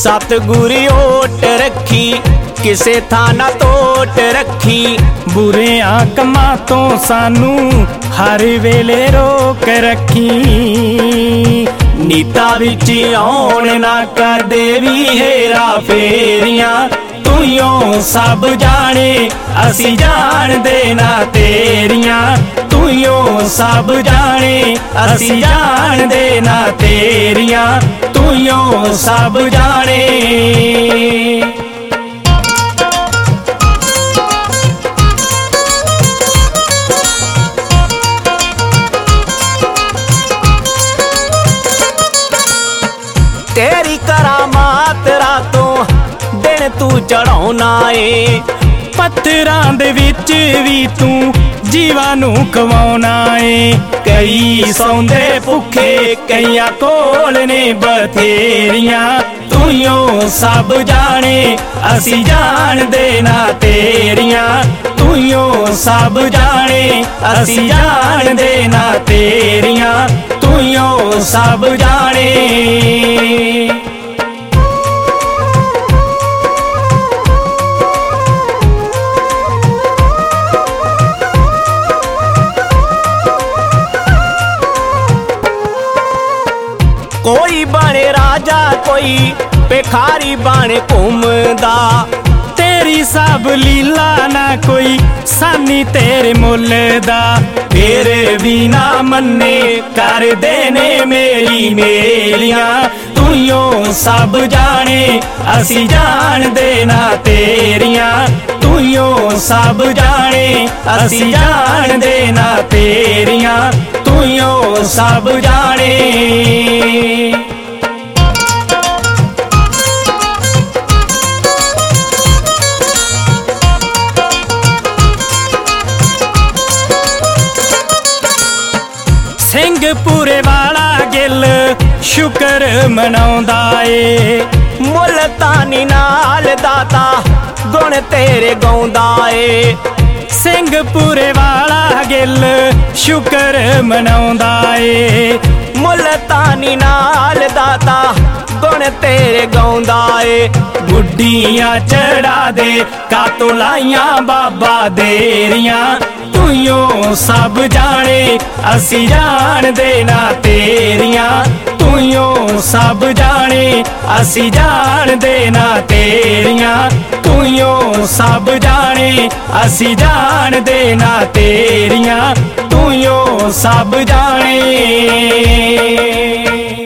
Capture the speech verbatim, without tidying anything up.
सतगुर ओट रखी किसे थां ना टोट रखी। बुरियां कमां तो सानू हर वेले रोक रखी। नीता विच आउण ना कर देवी हेरा फेरियां। तूं सब जाने असी जाणदे ना तेरियां। तूं सब जाने असी जाणदे ना तेरियां। तूं सब जाने। तेरी करामात रातों दिन तू चढ़ाउना ए। पत्थरां दे विच भी तू जीवां नू खवाउना ए। कई सौंदे भुखे कईयां कोल ने बथेरियां। तूं सब जाने असी जाणदे ना तेरियां। तूं सब जाने असी जाणदे ना तेरियां। तूं सब जाने। कोई बने राजा कोई भिखारी बने घूमदा। तेरी सब लीला ना कोई सानी तेरे मुल दा। फिर भी ना मन्ने कर देने मेरी मेलियां। तूं सब जाने असी जाणदे ना तेरियां। तूं सब जाने असी जाणदे ना तेरियां। तूं सब जाने। सिंहपुरे वाला गिल शुकर मनाउंदा ए। मुल्तानी नाल दाता गुण तेरे गाउंदा ए। सिंहपुरे वाला गिल शुकर मनाउंदा ए। मुल्तानी नाल दाता गुण तेरे गाउंदा ए। गुड्डियां चढ़ा दे कातों लाइयां बाबा देरियां। तूं सब जाने असी जाणदे ना तेरियां। तूं सब जाने असी जाणदे ना तेरियां। तूं सब जाने असी जाणदे ना तेरियां। तूं सब जाने।